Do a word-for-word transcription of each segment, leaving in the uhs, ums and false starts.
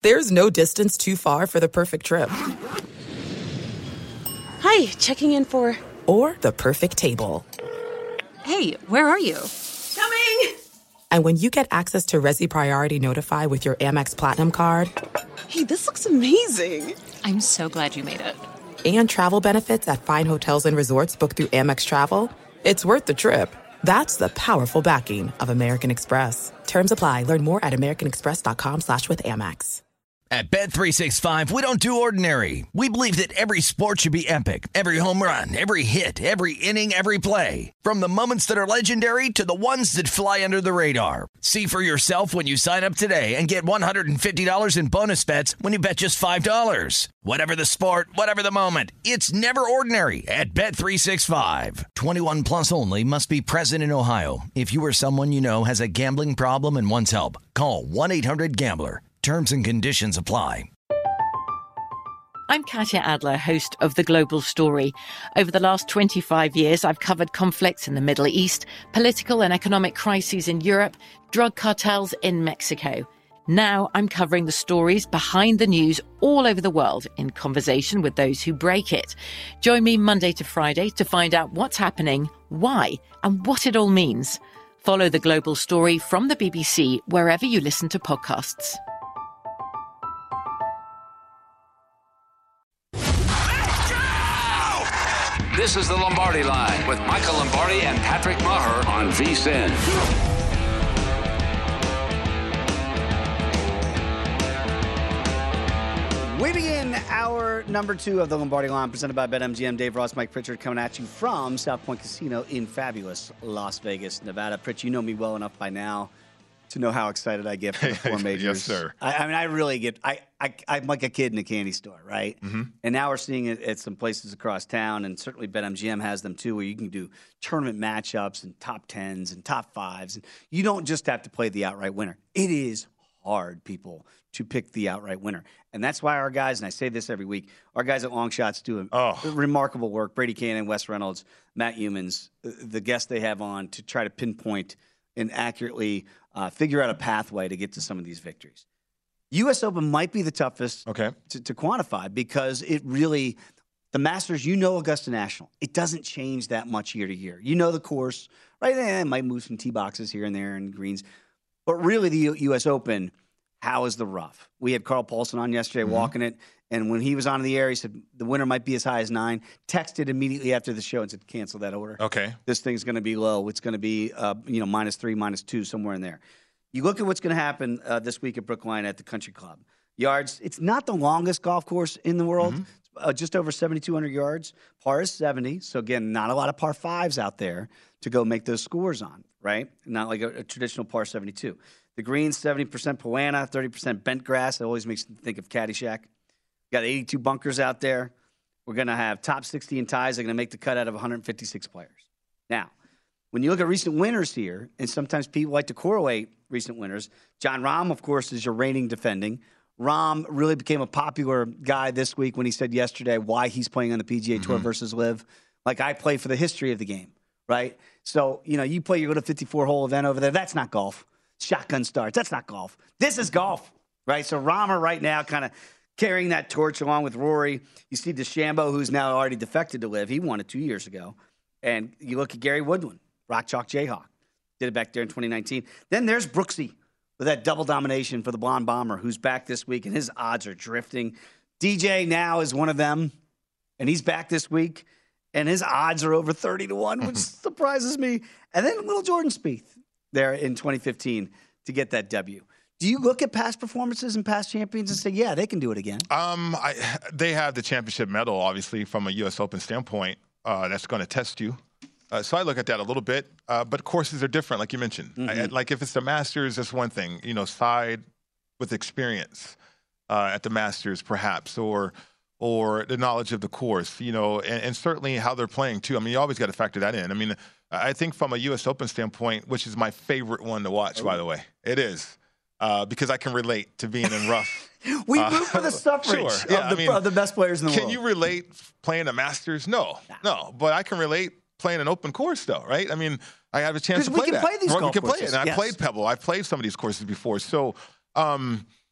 There's no distance too far for the perfect trip. Hi, checking in for... Or the perfect table. Hey, where are you? Coming! And when you get access to Resi Priority Notify with your Amex Platinum card... Hey, this looks amazing. I'm so glad you made it. And travel benefits at fine hotels and resorts booked through Amex Travel, it's worth the trip. That's the powerful backing of American Express. Terms apply. Learn more at americanexpress.com slash with Amex. At Bet three sixty-five, we don't do ordinary. We believe that every sport should be epic. Every home run, every hit, every inning, every play. From the moments that are legendary to the ones that fly under the radar. See for yourself when you sign up today and get one hundred fifty dollars in bonus bets when you bet just five dollars. Whatever the sport, whatever the moment, it's never ordinary at Bet three sixty-five. twenty-one plus only. Must be present in Ohio. If you or someone you know has a gambling problem and wants help, call one eight hundred gambler. Terms and conditions apply. I'm Katya Adler, host of The Global Story. Over the last twenty-five years, I've covered conflicts in the Middle East, political and economic crises in Europe, drug cartels in Mexico. Now I'm covering the stories behind the news all over the world in conversation with those who break it. Join me Monday to Friday to find out what's happening, why, and what it all means. Follow The Global Story from the B B C wherever you listen to podcasts. This is the Lombardi Line with Michael Lombardi and Patrick Maher on V S I N. We begin hour number two of the Lombardi Line, presented by BetMGM. Dave Ross, Mike Pritchard coming at you from South Point Casino in fabulous Las Vegas, Nevada. Pritch, you know me well enough by now to know how excited I get for the four majors. Yes, sir. I, I mean, I really get I, – I, I'm like a kid in a candy store, right? Mm-hmm. And now we're seeing it at some places across town, and certainly BetMGM has them too, where you can do tournament matchups and top tens and top fives. And you don't just have to play the outright winner. It is hard, people, to pick the outright winner. And that's why our guys, and I say this every week, our guys at Long Shots do oh. remarkable work. Brady Cannon, Wes Reynolds, Matt Humans, the guests they have on to try to pinpoint and accurately uh, figure out a pathway to get to some of these victories. U S Open might be the toughest okay. to, to quantify because it really – the Masters, you know Augusta National. It doesn't change that much year to year. You know the course, right? Eh, it might move some tee boxes here and there and greens. But really the U- U.S. Open, how is the rough? We had Carl Paulson on yesterday mm-hmm. walking it, and when he was on the air, he said the winner might be as high as nine. Texted immediately after the show and said, cancel that order. Okay. This thing's going to be low. It's going to be, uh, you know, minus three, minus two, somewhere in there. You look at what's going to happen uh, this week at Brookline at the Country Club. Yards, it's not the longest golf course in the world, mm-hmm. uh, just over seventy-two hundred yards. Par is seventy. So, again, not a lot of par fives out there to go make those scores on, right? Not like a, a traditional par seventy-two. The greens, seventy percent Poana, thirty percent bent grass. It always makes me think of Caddyshack. Got eighty-two bunkers out there. We're going to have top sixty in ties. They're going to make the cut out of one hundred fifty-six players. Now, when you look at recent winners here, and sometimes people like to correlate recent winners, Jon Rahm, of course, is your reigning defending. Rahm really became a popular guy this week when he said yesterday why he's playing on the P G A Tour mm-hmm. versus Live. Like, I play for the history of the game, right? So, you know, you play your little fifty-four hole event over there. That's not golf. Shotgun starts. That's not golf. This is golf, right? So Rahm right now kind of carrying that torch along with Rory. You see DeChambeau, who's now already defected to Live. He won it two years ago. And you look at Gary Woodland, Rock Chalk Jayhawk. Did it back there in twenty nineteen. Then there's Brooksy with that double domination for the Blonde Bomber, who's back this week, and his odds are drifting. D J now is one of them, and he's back this week, and his odds are over thirty to one, which surprises me. And then little Jordan Spieth there in twenty fifteen to get that W. Do you look at past performances and past champions and say, yeah, they can do it again? Um, I, they have the championship medal, obviously, from a U S Open standpoint. Uh, that's going to test you. Uh, so I look at that a little bit, uh, but courses are different, like you mentioned. Mm-hmm. I, like if it's the Masters, that's one thing. You know, side with experience uh, at the Masters, perhaps, or or the knowledge of the course. You know, and, and certainly how they're playing too. I mean, you always got to factor that in. I mean, I think from a U S Open standpoint, which is my favorite one to watch, oh. by the way, it is uh, because I can relate to being in rough. We uh, root for the suffrage sure. of, yeah, the, I mean, of the best players in the can world. Can you relate playing the Masters? No, nah. no, but I can relate playing an open course, though, right? I mean, I have a chance to play we can that. Play these right? golf we can courses. play it. And yes. I played Pebble. I've played some of these courses before. So um,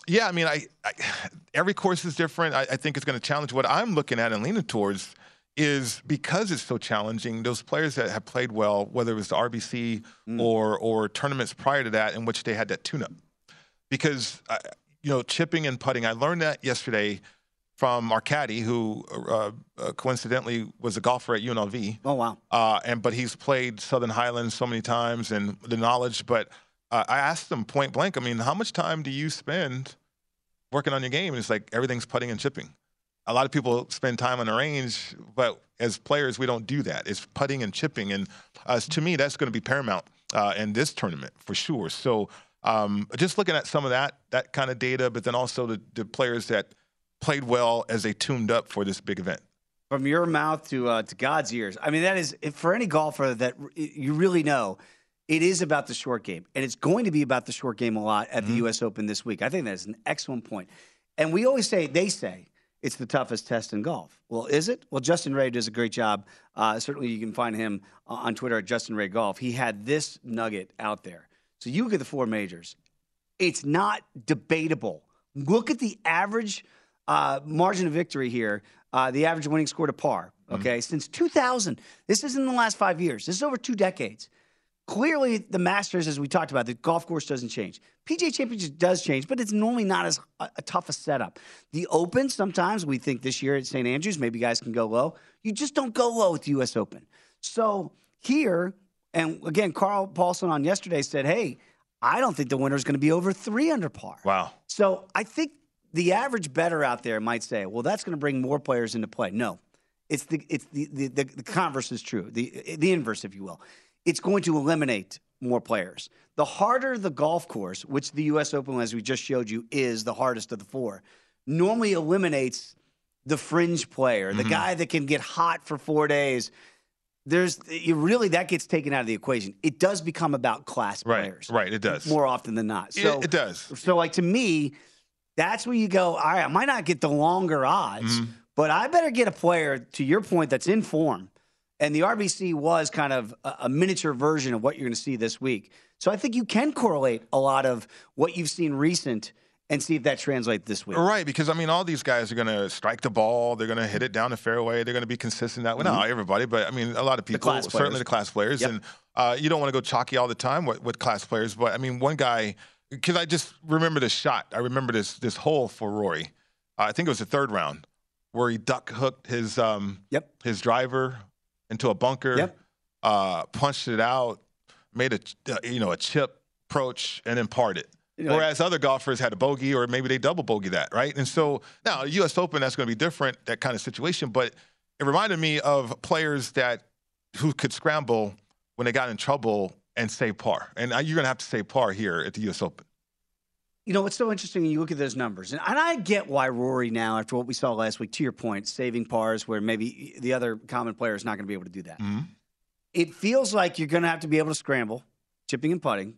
Yeah, I mean, I, I every course is different. I, I think it's going to challenge. What I'm looking at and leaning towards is because it's so challenging, those players that have played well, whether it was the R B C mm. or or tournaments prior to that in which they had that tune-up. Because, uh, you know, chipping and putting, I learned that yesterday from our caddy, who uh, uh, coincidentally was a golfer at U N L V. Oh, wow. Uh, and But he's played Southern Highlands so many times and the knowledge. But uh, I asked him point blank, I mean, how much time do you spend working on your game? And it's like everything's putting and chipping. A lot of people spend time on the range, but as players, we don't do that. It's putting and chipping. And uh, to me, that's going to be paramount uh, in this tournament for sure. So um, just looking at some of that, that kind of data, but then also the, the players that played well as they tuned up for this big event. From your mouth to uh, to God's ears. I mean, that is, for any golfer that you really know, it is about the short game. And it's going to be about the short game a lot at mm-hmm. the U S Open this week. I think that is an excellent point. And we always say, they say, it's the toughest test in golf. Well, is it? Well, Justin Ray does a great job. Uh, certainly you can find him on Twitter at Justin Ray Golf. He had this nugget out there. So you look at the four majors. It's not debatable. Look at the average uh, margin of victory here, uh, the average winning score to par, okay? Mm-hmm. Since two thousand. This isn't in the last five years. This is over two decades. Clearly, the Masters, as we talked about, the golf course doesn't change. P G A Championship does change, but it's normally not as a, a tough a setup. The Open, sometimes we think this year at Saint Andrews, maybe guys can go low. You just don't go low at the U S Open. So here, and again, Carl Paulson on yesterday said, hey, I don't think the winner is going to be over three under par. Wow. So I think the average bettor out there might say, well, that's going to bring more players into play. No, it's the it's the the, the, the converse is true, the the inverse, if you will. It's going to eliminate more players. The harder the golf course, which the U S Open, as we just showed you, is the hardest of the four, normally eliminates the fringe player, mm-hmm. the guy that can get hot for four days. There's you really that gets taken out of the equation. It does become about class right, players. Right, it does. More often than not. So, it, it does. So, like, to me, that's where you go, all right, I might not get the longer odds, mm-hmm. but I better get a player, to your point, that's in form. And the R B C was kind of a, a miniature version of what you're going to see this week. So I think you can correlate a lot of what you've seen recent and see if that translates this week. Right, because, I mean, all these guys are going to strike the ball. They're going to hit it down the fairway. They're going to be consistent. That way. Mm-hmm. Not everybody, but, I mean, a lot of people, the certainly the class players. Yep. And uh, you don't want to go chalky all the time with, with class players. But, I mean, one guy, because I just remember this shot. I remember this this hole for Rory. Uh, I think it was the third round where he duck hooked his um, yep. his driver into a bunker, yep. uh, punched it out, made a uh, you know a chip approach, and then parred it. You know, Whereas other golfers had a bogey, or maybe they double bogey that, right? And so now U S Open, that's going to be different, that kind of situation. But it reminded me of players that who could scramble when they got in trouble and save par. And you're going to have to save par here at the U S Open. You know, what's so interesting when you look at those numbers, and, and I get why Rory now, after what we saw last week, to your point, saving pars where maybe the other common player is not going to be able to do that. Mm-hmm. It feels like you're going to have to be able to scramble, chipping and putting.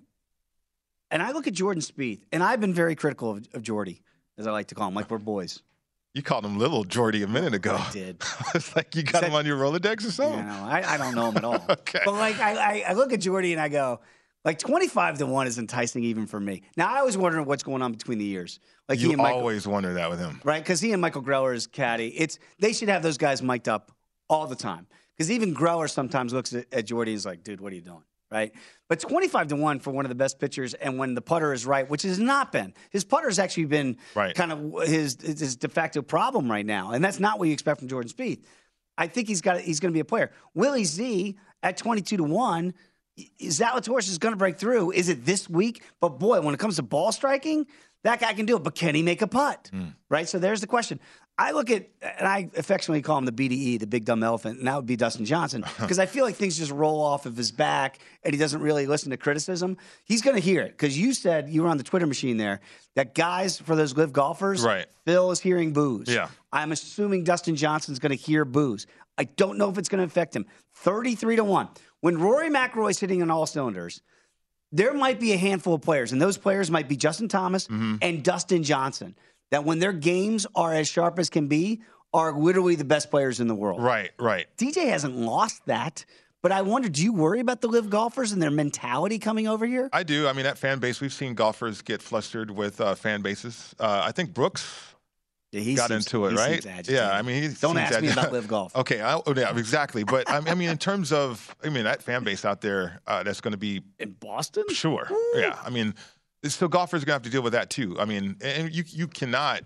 And I look at Jordan Spieth, and I've been very critical of, of Jordy, as I like to call him, like we're boys. You called him little Jordy a minute ago. I did. It's like you got that, him on your Rolodex or something? Yeah, no, I, I don't know him at all. Okay. But, like, I, I, I look at Jordy and I go, like, twenty-five to one is enticing even for me. Now, I was wondering what's going on between the years. Like you he and Michael, always wonder that with him. Right? Because he and Michael Greller is caddy. It's, they should have those guys mic'd up all the time. Because even Greller sometimes looks at, at Jordy and is like, dude, what are you doing? Right? But twenty-five to one for one of the best pitchers, and when the putter is right, which has not been. His putter has actually been right. kind of his, his de facto problem right now. And that's not what you expect from Jordan Spieth. I think he's got he's going to be a player. Willie Z at twenty-two to one, Zalatoris is going to break through. Is it this week? But boy, when it comes to ball striking, that guy can do it. But can he make a putt? Mm. Right? So there's the question. I look at, and I affectionately call him the B D E, the big dumb elephant, and that would be Dustin Johnson, because I feel like things just roll off of his back and he doesn't really listen to criticism. He's going to hear it, because you said, you were on the Twitter machine there, that guys, for those live golfers, right. Phil is hearing boos. Yeah. I'm assuming Dustin Johnson's going to hear boos. I don't know if it's going to affect him. thirty-three to one. When Rory McIlroy's hitting on all cylinders, there might be a handful of players, and those players might be Justin Thomas mm-hmm. and Dustin Johnson, that when their games are as sharp as can be, are literally the best players in the world. Right, right. D J hasn't lost that, But I wonder, do you worry about the live golfers and their mentality coming over here? I do. I mean, that fan base, we've seen golfers get flustered with uh, fan bases. Uh, I think Brooks yeah, he got seems, into it, he right? Seems agitated. Yeah, I mean, he don't ask ag- me about live golf. Okay, I, oh, yeah, exactly. But I mean, in terms of, I mean, that fan base out there, uh, that's going to be in Boston. Sure. Ooh. Yeah. I mean, so golfers are going to have to deal with that too. I mean, and you you cannot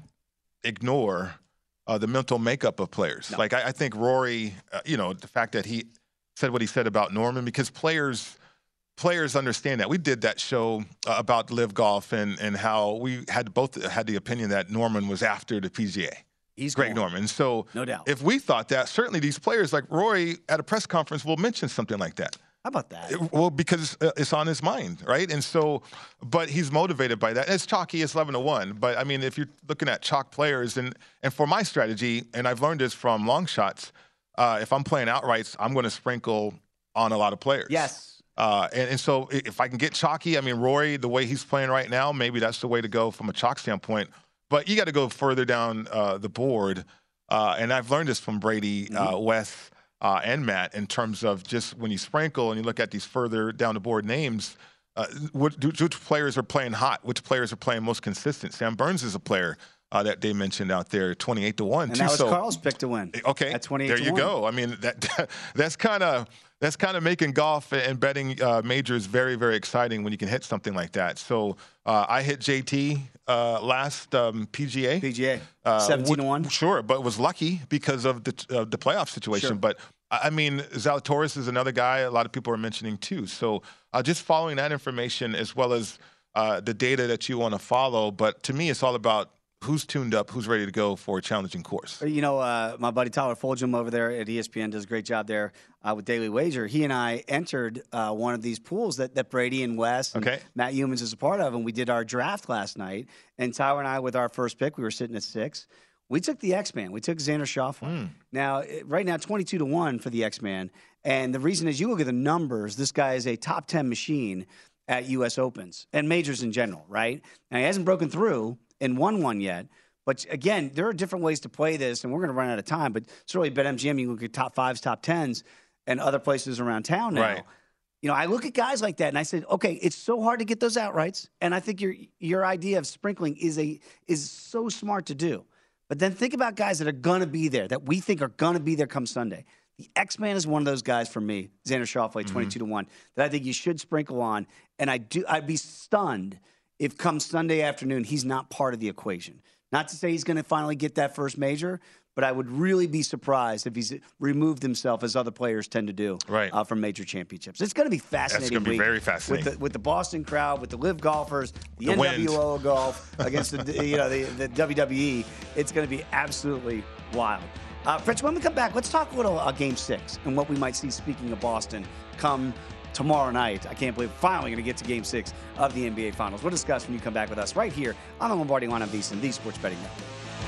ignore uh, the mental makeup of players. No. Like I, I think Rory, uh, you know, the fact that he said what he said about Norman, because players. Players understand that. We did that show uh, about live golf and, and how we had both had the opinion that Norman was after the P G A. He's Greg gone. Norman. So no doubt. If we thought that, certainly these players like Rory at a press conference will mention something like that. How about that? It, well, because it's on his mind, right? And so, but he's motivated by that. It's chalky. It's eleven to one. But I mean, if you're looking at chalk players, and and for my strategy, and I've learned this from long shots, uh, if I'm playing outrights, I'm going to sprinkle on a lot of players. Yes. Uh, and, and so if I can get chalky, I mean, Rory, the way he's playing right now, maybe that's the way to go from a chalk standpoint. But you got to go further down uh, the board. Uh, and I've learned this from Brady, mm-hmm. uh, Wes, uh, and Matt in terms of just when you sprinkle and you look at these further down the board names, uh, which, which players are playing hot, which players are playing most consistent. Sam Burns is a player uh, that they mentioned out there, twenty-eight to one. And too. that was so, Carl's pick to win. Okay. At twenty-eight there to you one. go. I mean, that that's kind of that's kind of making golf and betting uh, majors very, very exciting when you can hit something like that. So uh, I hit J T uh, last um, P G A. P G A, uh, seventeen to one. Sure, but was lucky because of the uh, the playoff situation. Sure. But I mean, Zalatoris is another guy a lot of people are mentioning too. So uh, just following that information as well as uh, the data that you want to follow. But to me, it's all about who's tuned up, who's ready to go for a challenging course. You know, uh, my buddy Tyler Fulgham over there at E S P N does a great job there uh, with Daily Wager. He and I entered uh, one of these pools that, that Brady and Wes and okay. Matt Humans is a part of, and we did our draft last night. And Tyler and I, with our first pick, we were sitting at six. We took the X-Man. We took Xander Schauffele. Mm. Now, right now, twenty-two to one for the X-Man. And the reason is you look at the numbers, this guy is a top ten machine at U S Opens and majors in general, right? Now, he hasn't broken through and won one yet. But, again, there are different ways to play this, and we're going to run out of time. But certainly BetMGM, you look at top fives, top tens, and other places around town now. Right. You know, I look at guys like that, and I said, okay, it's so hard to get those outrights. And I think your your idea of sprinkling is a is so smart to do. But then think about guys that are going to be there, that we think are going to be there come Sunday. The X-Man is one of those guys for me, Xander Schauffele, twenty-two to one, that I think you should sprinkle on. And I do, I'd be stunned if come Sunday afternoon he's not part of the equation. Not to say he's going to finally get that first major, but I would really be surprised if he's removed himself, as other players tend to do, right. uh, from major championships. It's going to be fascinating. It's going to be very fascinating with the, with the Boston crowd, with the live golfers, the, the N W O wind. golf against the you know the, the W W E. It's going to be absolutely wild. Uh, Fritz, when we come back, let's talk a little uh, Game Six and what we might see. Speaking of Boston, come tomorrow night. I can't believe we're finally going to get to Game Six of the N B A Finals. We'll discuss when you come back with us right here on the Lombardi Line on VSiN, the Sports Betting Network.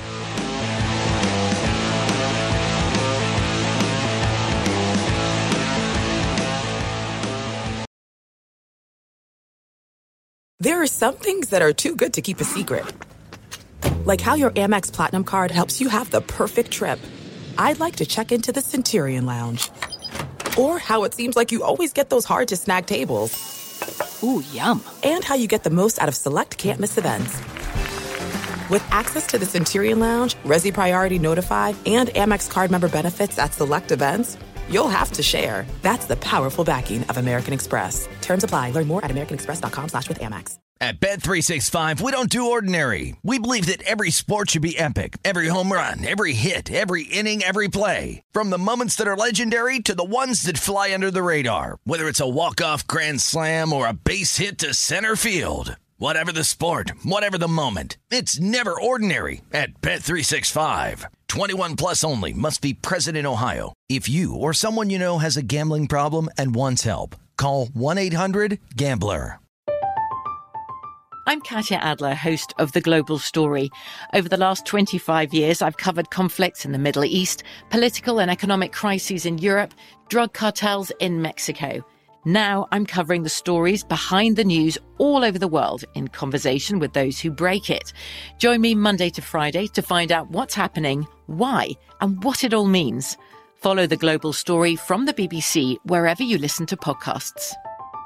There are some things that are too good to keep a secret. Like how your Amex Platinum card helps you have the perfect trip. I'd like to check into the Centurion Lounge. Or how it seems like you always get those hard-to-snag tables. Ooh, yum. And how you get the most out of select can't-miss events. With access to the Centurion Lounge, Resi Priority Notify, and Amex card member benefits at select events, you'll have to share. That's the powerful backing of American Express. Terms apply. Learn more at americanexpress.com slash with Amex. At Bet three sixty-five, we don't do ordinary. We believe that every sport should be epic. Every home run, every hit, every inning, every play. From the moments that are legendary to the ones that fly under the radar. Whether it's a walk-off grand slam or a base hit to center field. Whatever the sport, whatever the moment. It's never ordinary at Bet three sixty-five. twenty-one plus only. Must be present in Ohio. If you or someone you know has a gambling problem and wants help, call one eight hundred gambler. I'm Katya Adler, host of The Global Story. Over the last twenty-five years, I've covered conflicts in the Middle East, political and economic crises in Europe, drug cartels in Mexico. Now I'm covering the stories behind the news all over the world in conversation with those who break it. Join me Monday to Friday to find out what's happening, why, and what it all means. Follow The Global Story from the B B C wherever you listen to podcasts.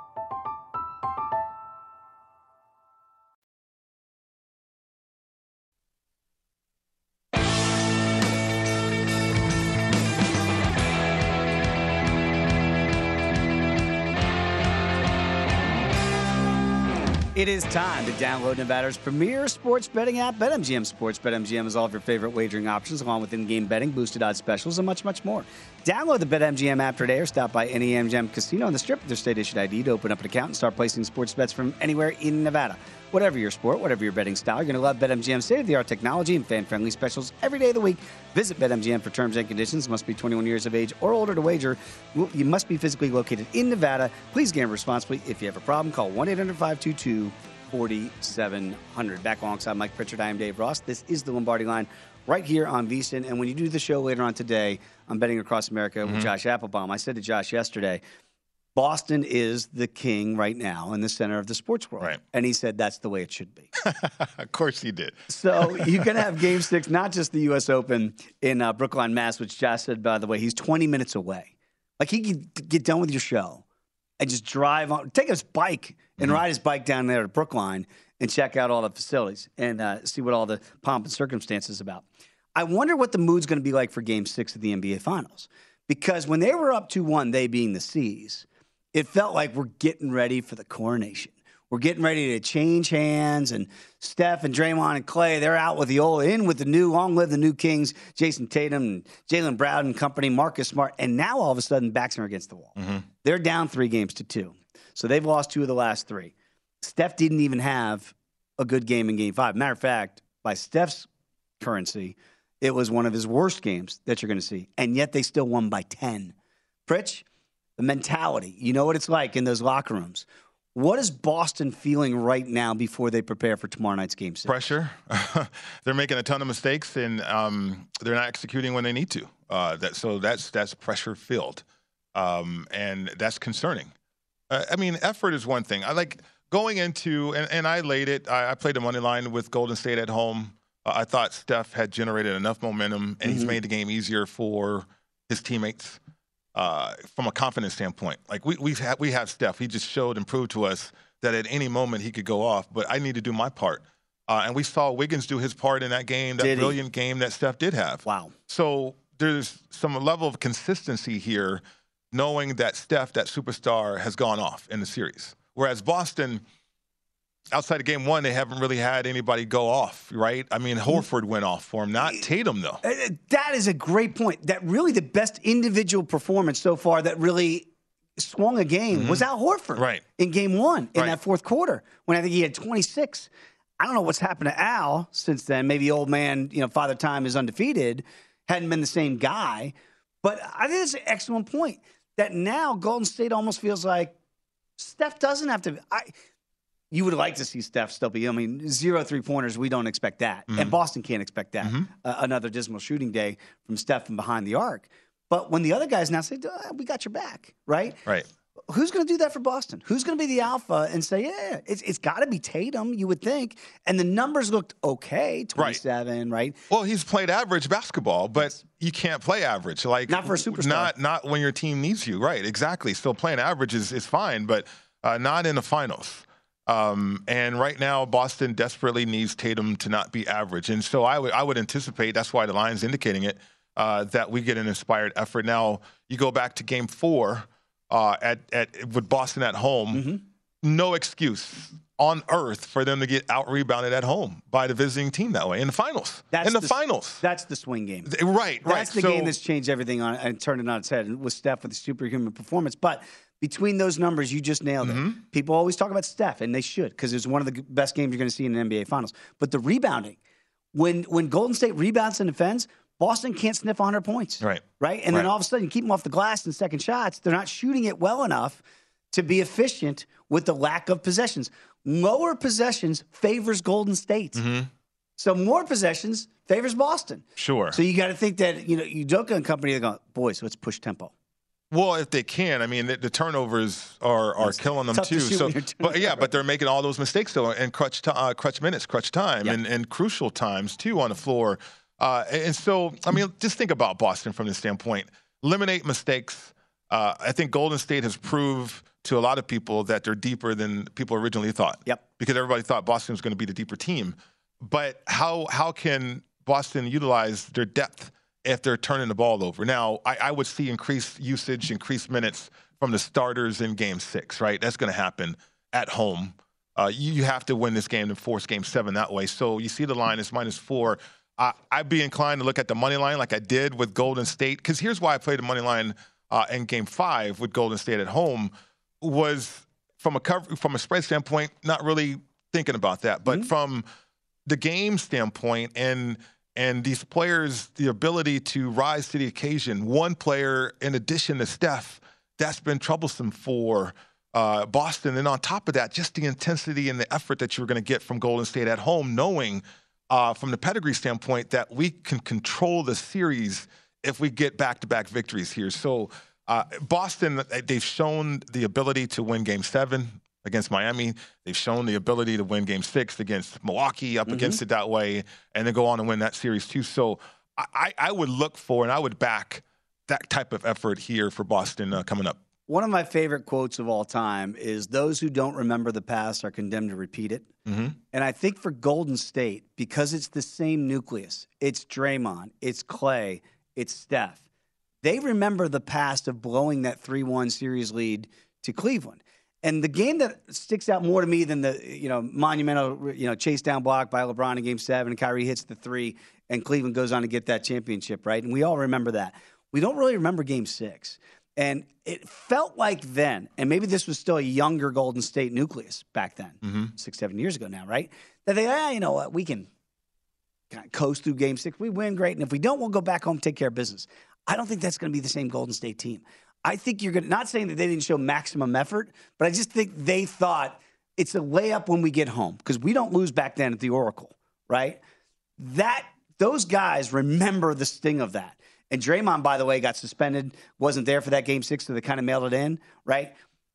It is time to download Nevada's premier sports betting app, BetMGM Sports. BetMGM has all of your favorite wagering options, along with in-game betting, boosted odds specials, and much, much more. Download the BetMGM app today or stop by any M G M casino on the Strip with their state-issued I D to open up an account and start placing sports bets from anywhere in Nevada. Whatever your sport, whatever your betting style, you're going to love BetMGM's state-of-the-art technology and fan-friendly specials every day of the week. Visit BetMGM for terms and conditions. Must be twenty-one years of age or older to wager. You must be physically located in Nevada. Please gamble responsibly. If you have a problem, call one eight hundred five two two four seven zero zero. Back alongside Mike Pritchard, I am Dave Ross. This is the Lombardi Line right here on VSiN. And when you do the show later on today, I'm betting across America with mm-hmm. Josh Applebaum. I said to Josh yesterday, Boston is the king right now in the center of the sports world. Right. And he said that's the way it should be. Of course he did. So you're going to have game six, not just the U S Open in uh, Brookline, Mass, which Josh said, by the way, he's twenty minutes away. Like he could get done with your show and just drive on, take his bike and mm-hmm. ride his bike down there to Brookline and check out all the facilities and uh, see what all the pomp and circumstance is about. I wonder what the mood's going to be like for game six of the N B A Finals. Because when they were up two one, they being the C's, it felt like we're getting ready for the coronation. We're getting ready to change hands, and Steph and Draymond and Clay, they're out with the old, in with the new, long live the new Kings, Jason Tatum and Jaylen Brown and company, Marcus Smart, and now all of a sudden backs are against the wall. Mm-hmm. They're down three games to two. So they've lost two of the last three. Steph didn't even have a good game in game five. Matter of fact, by Steph's currency, it was one of his worst games that you're going to see, and yet they still won by ten. Pritch, the mentality, you know what it's like in those locker rooms. What is Boston feeling right now before they prepare for tomorrow night's game six? Pressure. They're making a ton of mistakes, and um, they're not executing when they need to. Uh, that, so that's that's pressure-filled, um, and that's concerning. Uh, I mean, effort is one thing. I like going into, and, and I laid it. I, I played a money line with Golden State at home. Uh, I thought Steph had generated enough momentum, and mm-hmm. he's made the game easier for his teammates. Uh, from a confidence standpoint, like we we've had, we have Steph. He just showed and proved to us that at any moment he could go off. But I need to do my part, uh, and we saw Wiggins do his part in that game, that did brilliant he? game that Steph did have. Wow! So there's some level of consistency here, knowing that Steph, that superstar, has gone off in the series. Whereas Boston, outside of game one, they haven't really had anybody go off, right? I mean, Horford went off for him, not Tatum, though. That is a great point. That really the best individual performance so far that really swung a game mm-hmm. was Al Horford right. in game one in right. that fourth quarter when I think he had twenty-six. I don't know what's happened to Al since then. Maybe old man, you know, Father Time is undefeated, hadn't been the same guy. But I think it's an excellent point that now Golden State almost feels like Steph doesn't have to I, – You would like to see Steph still be, I mean, zero three-pointers, we don't expect that. Mm-hmm. And Boston can't expect that. Mm-hmm. Uh, another dismal shooting day from Steph from behind the arc. But when the other guys now say, oh, we got your back, right? Right. Who's going to do that for Boston? Who's going to be the alpha and say, yeah, it's it's got to be Tatum, you would think. And the numbers looked okay, twenty-seven, right? right? Well, he's played average basketball, but yes. you can't play average. Like Not for a superstar. Not, not when your team needs you. Right, exactly. So playing average is, is fine, but uh, not in the finals. Um, and right now, Boston desperately needs Tatum to not be average. And so I would I would anticipate, that's why the line's indicating it, uh, that we get an inspired effort. Now, you go back to game four uh, at, at with Boston at home, mm-hmm. no excuse on earth for them to get out-rebounded at home by the visiting team that way in the finals. That's in the, the finals. That's the swing game. Right, right. That's the so, game that's changed everything on and turned it on its head with Steph with the superhuman performance. But between those numbers, you just nailed mm-hmm. it. People always talk about Steph, and they should, because it's one of the best games you're going to see in an N B A Finals. But the rebounding, when when Golden State rebounds and defends, Boston can't sniff one hundred points. Right. Right? And right. then all of a sudden, you keep them off the glass in second shots. They're not shooting it well enough to be efficient with the lack of possessions. Lower possessions favors Golden State. Mm-hmm. So more possessions favors Boston. Sure. So you got to think that, you know, Udoka and company are going, boys, let's push tempo. Well, if they can, I mean, the, the turnovers are, are killing them too. To so, but yeah, but they're making all those mistakes though, in crutch, t- uh, crutch minutes, crutch time, yeah. and, and crucial times too on the floor. Uh, and so, I mean, just think about Boston from this standpoint. eliminate mistakes. Uh, I think Golden State has proved to a lot of people that they're deeper than people originally thought. Yep. Because everybody thought Boston was going to be the deeper team. But how how can Boston utilize their depth if they're turning the ball over? Now, I, I would see increased usage, increased minutes from the starters in Game Six. Right, that's going to happen at home. Uh, you, you have to win this game and force Game Seven that way. So you see the line is minus four. Uh, I'd be inclined to look at the money line like I did with Golden State, because here's why I played the money line uh, in Game Five with Golden State at home. Was from a cover, from a spread standpoint, not really thinking about that, but mm-hmm. from the game standpoint and and these players, the ability to rise to the occasion. One player, in addition to Steph, that's been troublesome for uh, Boston. And on top of that, just the intensity and the effort that you're going to get from Golden State at home, knowing uh, from the pedigree standpoint that we can control the series if we get back-to-back victories here. So. Uh, Boston, they've shown the ability to win Game Seven against Miami. They've shown the ability to win Game Six against Milwaukee, up mm-hmm. against it that way, and then go on and win that series too. So I, I would look for and I would back that type of effort here for Boston uh, coming up. One of my favorite quotes of all time is, "Those who don't remember the past are condemned to repeat it." Mm-hmm. And I think for Golden State, because it's the same nucleus, it's Draymond, it's Clay, it's Steph. They remember the past of blowing that three one series lead to Cleveland. And the game that sticks out more to me than the, you know, monumental, you know, chase down block by LeBron in Game seven, and Kyrie hits the three, and Cleveland goes on to get that championship, right? And we all remember that. We don't really remember Game six. And it felt like then, and maybe this was still a younger Golden State nucleus back then, mm-hmm. six, seven years ago now, right? That they, ah, you know what, we can kind of coast through Game six. We win, great. And if we don't, we'll go back home and take care of business. I don't think that's going to be the same Golden State team. I think you're going to, not saying that they didn't show maximum effort, but I just think they thought it's a layup when we get home, because we don't lose back then at the Oracle, right? That, those guys remember the sting of that. And Draymond, by the way, got suspended, wasn't there for that Game six, so they kind of mailed it in, right?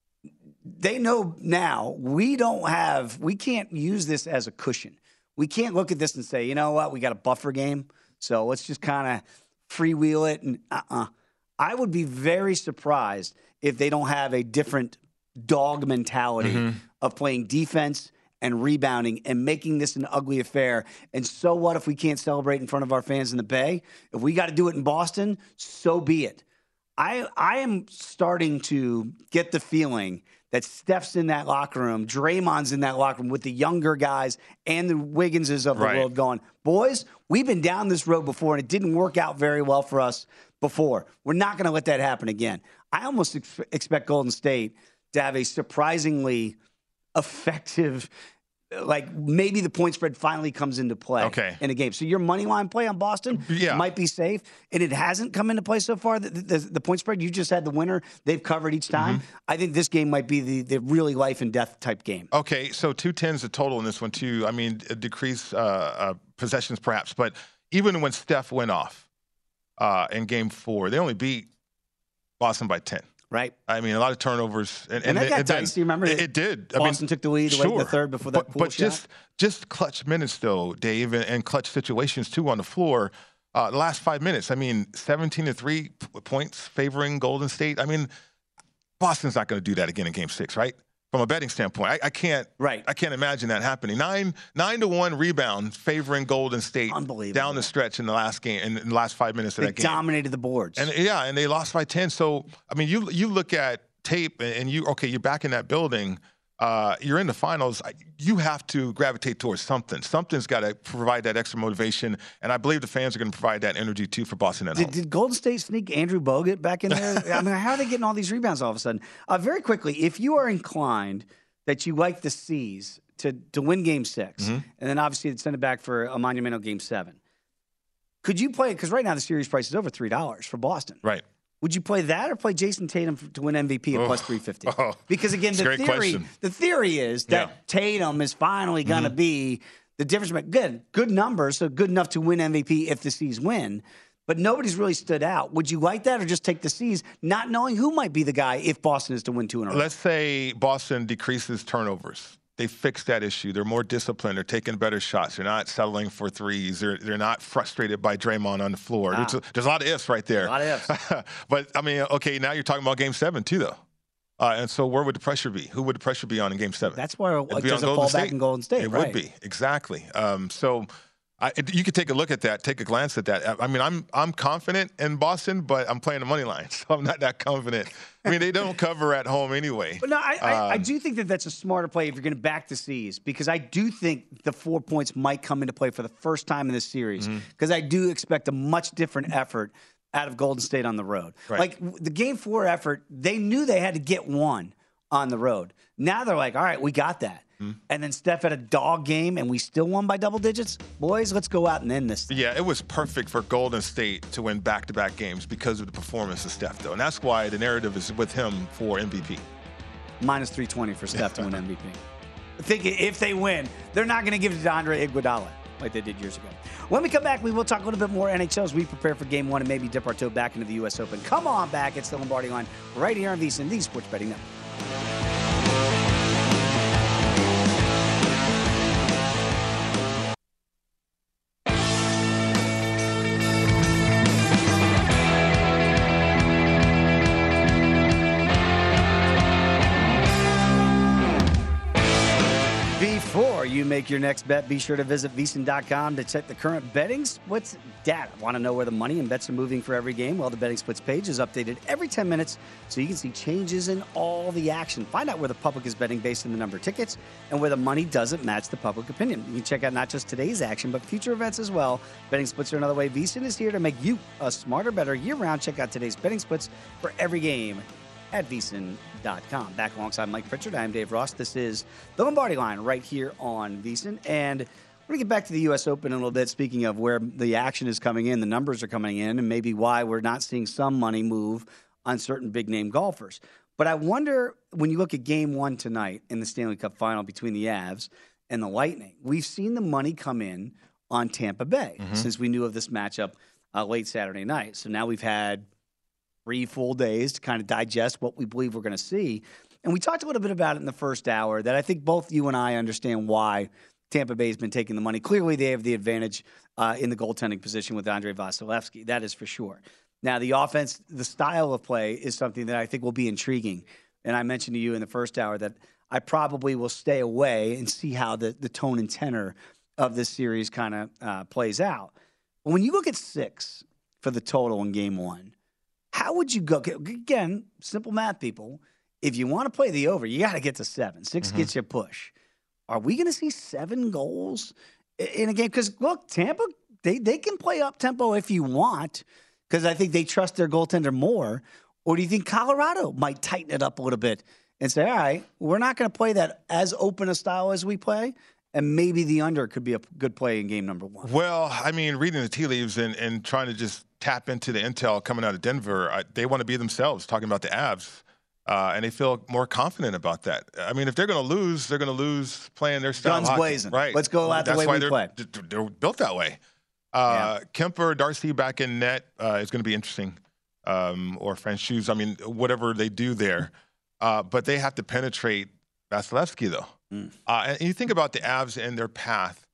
They know now we don't have, we can't use this as a cushion. We can't look at this and say, you know what, we got a buffer game, so let's just kind of freewheel it. And uh-uh. I would be very surprised if they don't have a different dog mentality mm-hmm. of playing defense and rebounding and making this an ugly affair. And so what if we can't celebrate in front of our fans in the Bay? If we got to do it in Boston, so be it. I I am starting to get the feeling that Steph's in that locker room, Draymond's in that locker room with the younger guys and the Wigginses of the right. world going, boys, we've been down this road before, and it didn't work out very well for us before. We're not going to let that happen again. I almost ex- expect Golden State to have a surprisingly effective, like maybe the point spread finally comes into play okay. in a game. So your money line play on Boston yeah. might be safe, and it hasn't come into play so far. The, the, the point spread, you just had the winner. They've covered each time. Mm-hmm. I think this game might be the, the really life and death type game. Okay, so two tens the total in this one too. I mean, decrease uh, uh, possessions perhaps, but even when Steph went off uh, in Game Four, they only beat Boston by ten. Right. I mean, a lot of turnovers. And, and, and that got dicey, remember? It, it did. Boston I mean, took the lead sure, late in the third before that but, pool but shot. just just clutch minutes, though, Dave, and, and clutch situations, too, on the floor. Uh, the last five minutes, I mean, seventeen to three points favoring Golden State. I mean, Boston's not going to do that again in Game six, right? From a betting standpoint, I, I can't. Right. I can't imagine that happening. Nine nine to one rebound favoring Golden State. Unbelievable. Down the stretch in the last game, in the last five minutes of they that game. They dominated the boards. And yeah, and they lost by ten. So I mean, you you look at tape and you okay, you're back in that building. Uh, you're in the finals. You have to gravitate towards something. Something's got to provide that extra motivation, and I believe the fans are going to provide that energy too for Boston at did, home. Did Golden State sneak Andrew Bogut back in there? I mean, how are they getting all these rebounds all of a sudden? Uh, very quickly, if you are inclined that you like the C's to to win Game Six, mm-hmm. and then obviously send it back for a monumental Game Seven, could you play it? Because right now the series price is over three dollars for Boston. Right. Would you play that or play Jason Tatum to win M V P at oh, plus three fifty? Oh, because, again, the theory question. the theory is that yeah. Tatum is finally going to mm-hmm. be the difference. Good, good numbers, so good enough to win M V P if the C's win. But nobody's really stood out. Would you like that or just take the C's, not knowing who might be the guy if Boston is to win two in a row? Let's say Boston decreases turnovers they fixed that issue. They're more disciplined. They're taking better shots. They're not settling for threes. They're they're not frustrated by Draymond on the floor. Wow. There's, a, there's a lot of ifs right there. A lot of ifs. But, I mean, okay, now you're talking about game seven, too, though. Uh, and so where would the pressure be? Who would the pressure be on in game seven? That's where it doesn't fall back in Golden State. It right. would be, exactly. Um, so I, it, you could take a look at that, take a glance at that. I mean, I'm I'm confident in Boston, but I'm playing the money line, so I'm not that confident. I mean, they don't cover at home anyway. But no, I, I, um, I do think that that's a smarter play if you're going to back the C's, because I do think the four points might come into play for the first time in this series, because mm-hmm. I do expect a much different effort out of Golden State on the road. Right. Like the game four effort, they knew they had to get one on the road. Now they're like, all right, we got that. Mm-hmm. And then Steph had a dog game, and we still won by double digits. Boys, let's go out and end this thing. Yeah, it was perfect for Golden State to win back-to-back games because of the performance of Steph, though. And that's why the narrative is with him for M V P. Minus three twenty for Steph to win M V P. I think if they win, they're not going to give it to Andre Iguodala like they did years ago. When we come back, we will talk a little bit more N H L as we prepare for game one and maybe dip our toe back into the U S Open. Come on back. It's the Lombardi Line right here on VSiN, the Sports Betting Network. Before you make your next bet, be sure to visit VSiN dot com to check the current betting splits data. Want to know where the money and bets are moving for every game? Well, the betting splits page is updated every ten minutes so you can see changes in all the action. Find out where the public is betting based on the number of tickets and where the money doesn't match the public opinion. You can check out not just today's action, but future events as well. Betting splits are another way. VSiN is here to make you a smarter, better year-round. Check out today's betting splits for every game at VSiN dot com. Back alongside Mike Pritchard, I'm Dave Ross. This is the Lombardi Line right here on VSiN. And we're going to get back to the U S Open in a little bit, speaking of where the action is coming in, the numbers are coming in, and maybe why we're not seeing some money move on certain big-name golfers. But I wonder, when you look at game one tonight in the Stanley Cup final between the Avs and the Lightning, we've seen the money come in on Tampa Bay mm-hmm. since we knew of this matchup uh, late Saturday night. So now we've had three full days to kind of digest what we believe we're going to see. And we talked a little bit about it in the first hour, that I think both you and I understand why Tampa Bay has been taking the money. Clearly, they have the advantage uh, in the goaltending position with Andrei Vasilevsky. That is for sure. Now, the offense, the style of play is something that I think will be intriguing. And I mentioned to you in the first hour that I probably will stay away and see how the, the tone and tenor of this series kind of uh, plays out. But when you look at six for the total in game one, how would you go? Again, simple math, people. If you want to play the over, you got to get to seven. Six mm-hmm. gets you a push. Are we going to see seven goals in a game? Because, look, Tampa, they, they can play up-tempo if you want, because I think they trust their goaltender more. Or do you think Colorado might tighten it up a little bit and say, all right, we're not going to play that as open a style as we play, and maybe the under could be a good play in game number one? Well, I mean, reading the tea leaves and, and trying to just tap into the intel coming out of Denver, I, they want to be themselves, talking about the Avs, uh, and they feel more confident about that. I mean, if they're going to lose, they're going to lose playing their style. Guns hockey. blazing. Right. Let's go out the way we they're, play. They're built that way. Uh, yeah. Kemper, Darcy back in net uh, is going to be interesting, um, or Franchise. I mean, whatever they do there. Uh, but they have to penetrate Vasilevsky, though. Mm. Uh, and you think about the Avs and their path.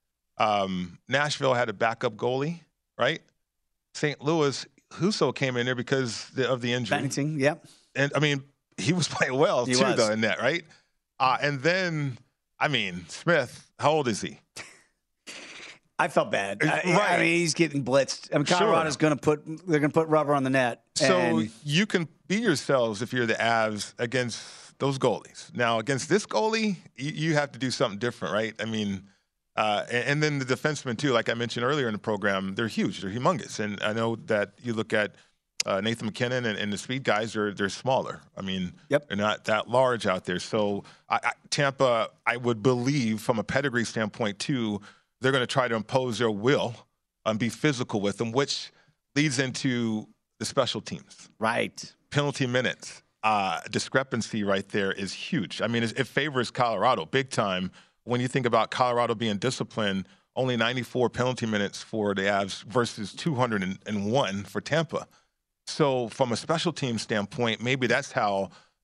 Um, Nashville had a backup goalie, right? Saint Louis, Husso came in there because of the injury. Bennington, yep. And, I mean, he was playing well, he too, was. though, in that, right? Uh, and then, I mean, Smith, how old is he? I felt bad. Right. I, I mean, he's getting blitzed. I mean, Colorado's sure. going to put – they're going to put rubber on the net. So and... you can be yourselves if you're the Avs against those goalies. Now, against this goalie, you, you have to do something different, right? I mean – Uh, and, and then the defensemen, too, like I mentioned earlier in the program, they're huge. They're humongous. And I know that you look at uh, Nathan McKinnon and, and the speed guys, they're, they're smaller. I mean, yep. they're not that large out there. So I, I, Tampa, I would believe, from a pedigree standpoint, too, they're going to try to impose their will and be physical with them, which leads into the special teams. Right. Penalty minutes. Uh, discrepancy right there is huge. I mean, it, it favors Colorado big time. When you think about Colorado being disciplined, only ninety-four penalty minutes for the Avs versus two hundred one for Tampa. So from a special team standpoint, maybe that's how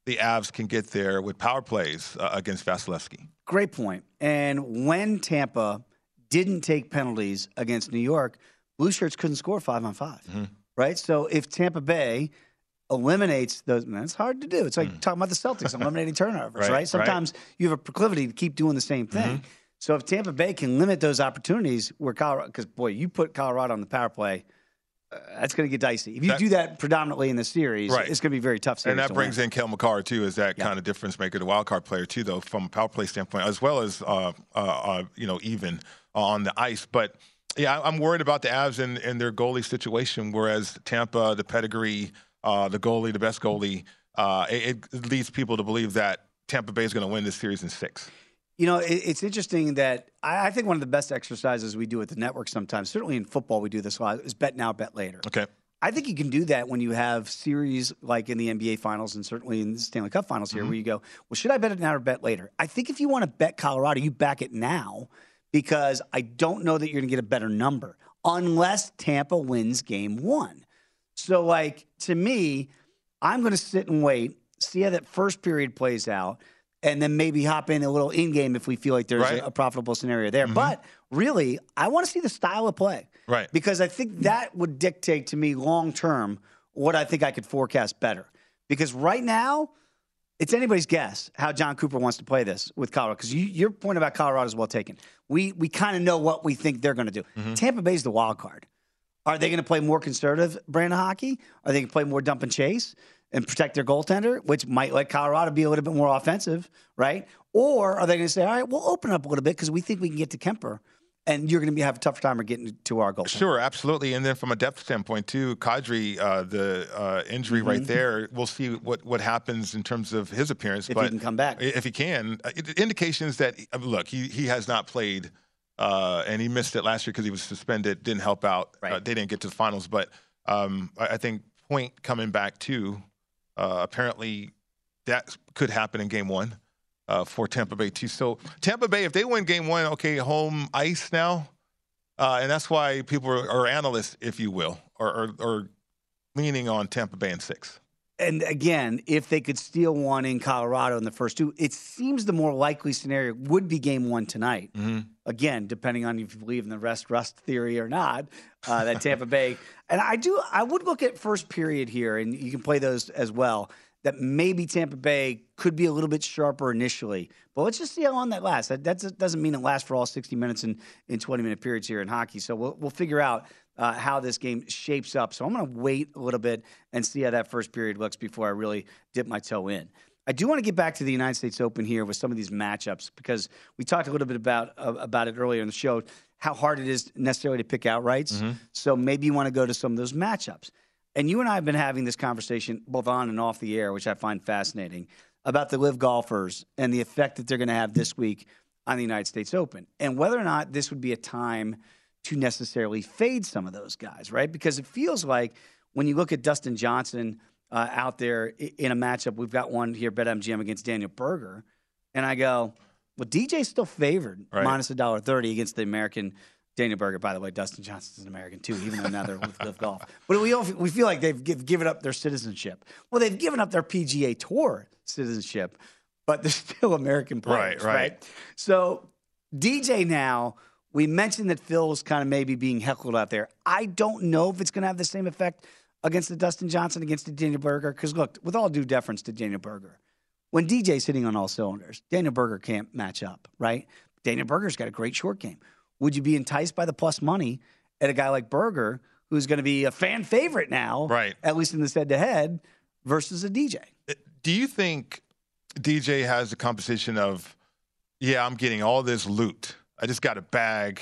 the Avs can get there with power plays uh, against Vasilevsky. Great point. And when Tampa didn't take penalties against New York, Blue Shirts couldn't score five on five, mm-hmm. right? So if Tampa Bay eliminates those, man, it's hard to do. It's like mm. talking about the Celtics, eliminating turnovers, right? right? Sometimes right. you have a proclivity to keep doing the same thing. Mm-hmm. So if Tampa Bay can limit those opportunities where Colorado, because, boy, you put Colorado on the power play, uh, that's going to get dicey. If you that, do that predominantly in the series, right. it's going to be very tough series. And that to brings win. in Cale Makar, too, as that yeah. kind of difference maker, the wild card player, too, though, from a power play standpoint, as well as, uh, uh, uh, you know, even on the ice. But, yeah, I'm worried about the Avs and, and their goalie situation, whereas Tampa, the pedigree, uh, the goalie, the best goalie, uh, it, it leads people to believe that Tampa Bay is going to win this series in six. You know, it, it's interesting that I, I think one of the best exercises we do at the network sometimes, certainly in football we do this a lot, is bet now, bet later. Okay. I think you can do that when you have series like in the N B A Finals and certainly in the Stanley Cup Finals here, mm-hmm. where you go, well, should I bet it now or bet later? I think if you want to bet Colorado, you back it now because I don't know that you're going to get a better number unless Tampa wins game one. So, like, to me, I'm going to sit and wait, see how that first period plays out, and then maybe hop in a little in-game if we feel like there's right. a, a profitable scenario there. Mm-hmm. But really, I want to see the style of play. Right. Because I think that would dictate to me long-term what I think I could forecast better. Because right now, it's anybody's guess how John Cooper wants to play this with Colorado. Because you, your point about Colorado is well taken. We we kind of know what we think they're going to do. Mm-hmm. Tampa Bay's the wild card. Are they going to play more conservative brand of hockey? Are they going to play more dump and chase and protect their goaltender, which might let Colorado be a little bit more offensive, right? Or are they going to say, all right, we'll open up a little bit because we think we can get to Kemper, and you're going to be, have a tougher time of getting to our goaltender? Sure, absolutely. And then from a depth standpoint, too, Kadri, uh, the uh, injury mm-hmm. right there, we'll see what, what happens in terms of his appearance. If but he can come back. If he can. It, indications that, look, he, he has not played – Uh, and he missed it last year because he was suspended, didn't help out. Right. Uh, they didn't get to the finals. But um, I, I think Point coming back, too, uh, apparently that could happen in game one uh, for Tampa Bay, too. So Tampa Bay, if they win game one, okay, home ice now. Uh, and that's why people are, are analysts, if you will, are, are, are leaning on Tampa Bay in six. And again, if they could steal one in Colorado in the first two, it seems the more likely scenario would be game one tonight. Mm-hmm. Again, depending on if you believe in the rest rust theory or not, uh, that Tampa Bay. And I do, I would look at first period here, and you can play those as well, that maybe Tampa Bay could be a little bit sharper initially. But let's just see how long that lasts. That, that doesn't mean it lasts for all sixty minutes in, in twenty-minute periods here in hockey. So we'll, we'll figure out Uh, how this game shapes up. So I'm going to wait a little bit and see how that first period looks before I really dip my toe in. I do want to get back to the United States Open here with some of these matchups because we talked a little bit about uh, about it earlier in the show, how hard it is necessarily to pick outrights. Mm-hmm. So maybe you want to go to some of those matchups. And you and I have been having this conversation both on and off the air, which I find fascinating, about the LIV golfers and the effect that they're going to have this week on the United States Open and whether or not this would be a time to necessarily fade some of those guys, right? Because it feels like when you look at Dustin Johnson uh, out there in a matchup, we've got one here, BetMGM against Daniel Berger, and I go, well, D J's still favored, right. minus one dollar thirty against the American Daniel Berger. By the way, Dustin Johnson's an American too, even though now they're with LIV Golf. But we all, we feel like they've give, given up their citizenship. Well, they've given up their P G A Tour citizenship, but they're still American players, right? Right. right? So D J now. We mentioned that Phil's kind of maybe being heckled out there. I don't know if it's going to have the same effect against the Dustin Johnson, against the Daniel Berger. Because, look, with all due deference to Daniel Berger, when D J's hitting on all cylinders, Daniel Berger can't match up, right? Daniel Berger's got a great short game. Would you be enticed by the plus money at a guy like Berger, who's going to be a fan favorite now, right? At least in this head-to-head, versus a D J? Do you think D J has a composition of, yeah, I'm getting all this loot. I just got a bag.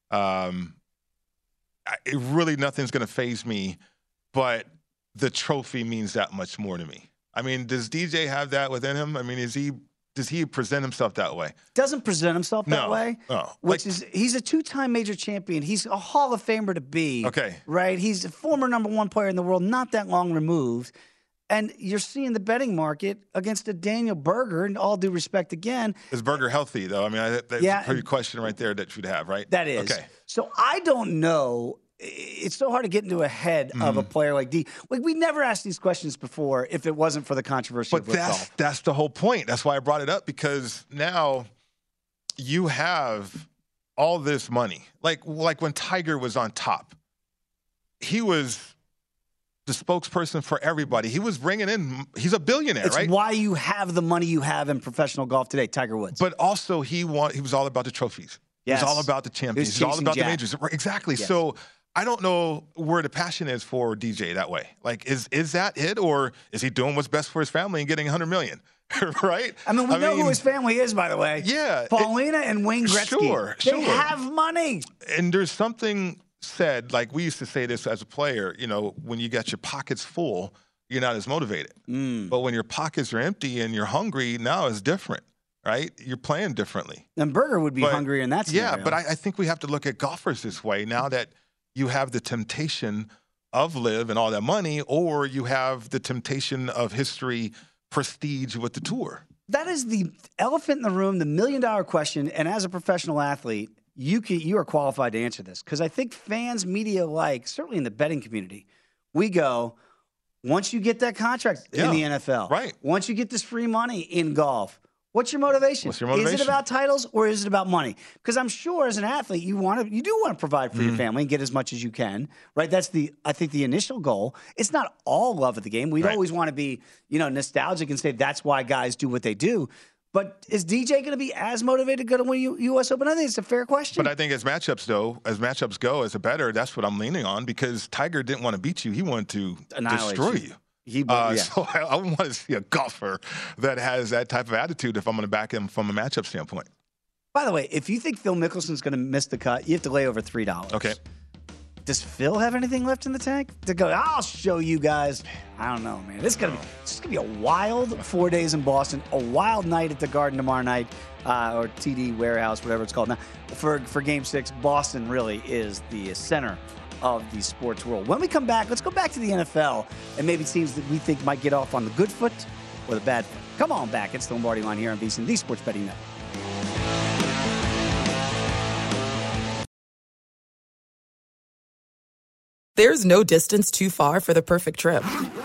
Um, I, it really, nothing's going to faze me, but the trophy means that much more to me. I mean, does D J have that within him? I mean, is he does he present himself that way? Doesn't present himself that no. way. No. Which like, is he's a two-time major champion. He's a Hall of Famer to be. Okay. Right? He's a former number one player in the world, not that long removed. And you're seeing the betting market against a Daniel Berger, and all due respect again. Is Berger healthy, though? I mean, that's yeah, a pretty question right there that you'd have, right? That is. Okay. So I don't know it's so hard to get into a head mm-hmm. of a player like D. Like, we never asked these questions before if it wasn't for the controversy but of golf. that's, that's the whole point. That's why I brought it up, because now you have all this money. Like, like when Tiger was on top, he was the spokesperson for everybody. He was bringing in, he's a billionaire, it's right? It's why you have the money you have in professional golf today, Tiger Woods. But also he want, he was all about the trophies. Yes. He was all about the champions. He was, he was all about Jack. the majors. Exactly. Yes. So I don't know where the passion is for D J that way. Like, is is that it? Or is he doing what's best for his family and getting one hundred million dollars? Right? I mean, we I know mean, who his family is, by the way. Yeah. Paulina it, and Wayne Gretzky. Sure, they sure. have money. And there's something said, like we used to say this as a player, you know, when you got your pockets full, you're not as motivated. Mm. But when your pockets are empty and you're hungry, now it's different, right? You're playing differently. And Berger would be but, hungry in that scenario. Yeah, but I, I think we have to look at golfers this way now that you have the temptation of live and all that money, or you have the temptation of history, prestige with the tour. That is the elephant in the room, the million-dollar question, and as a professional athlete, You can, you are qualified to answer this, because I think fans, media alike, certainly in the betting community, we go, once you get that contract yeah, in the N F L, right? Once you get this free money in golf, what's your motivation? What's your motivation? Is it about titles or is it about money? Because I'm sure as an athlete, you want to, you do want to provide for mm-hmm. your family and get as much as you can, right? That's the, I think, the initial goal. It's not all love of the game. We'd right. always want to be, you know, nostalgic and say that's why guys do what they do. But is D J going to be as motivated to go to win U- U.S. Open? I think it's a fair question. But I think as matchups, though, as matchups go, as a bettor, that's what I'm leaning on, because Tiger didn't want to beat you. He wanted to Annihilate destroy you. you. He, uh, yeah. So I, I want to see a golfer that has that type of attitude if I'm going to back him from a matchup standpoint. By the way, if you think Phil Mickelson's going to miss the cut, you have to lay over three dollars. Okay. Does Phil have anything left in the tank to go? I'll show you guys. I don't know, man. This is gonna be this is gonna be a wild four days in Boston. A wild night at the Garden tomorrow night, uh, or T D Warehouse, whatever it's called now. For for Game Six, Boston really is the center of the sports world. When we come back, let's go back to the N F L and maybe teams that we think might get off on the good foot or the bad foot. Come on back. It's the Lombardi Line here on VSiN, the Sports Betting Network. There's no distance too far for the perfect trip.